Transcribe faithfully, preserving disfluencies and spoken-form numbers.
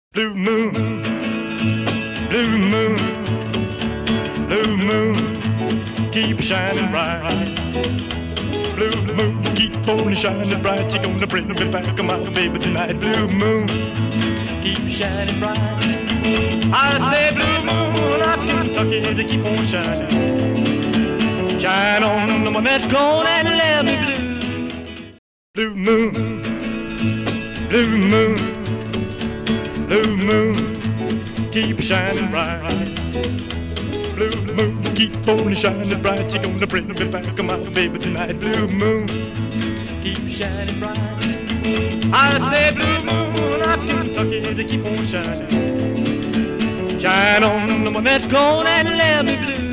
Blue moon, blue moon, blue moon, keep shining bright. Blue moon, keep on shining bright. You're gonna bring me back, my baby, tonight. Blue moon, keep shining bright. I say blue moon, up Kentucky, to keep on shining. Shine on the one that's gone and let me blue. Blue moon, blue moon. Blue moon, keep shining bright. Blue moon, keep on shining bright. You're gonna bring me back, my baby, tonight. Blue moon, keep shining bright. I say blue moon, up Kentucky, to keep on shining. Shine on the one that's gone and let me blue.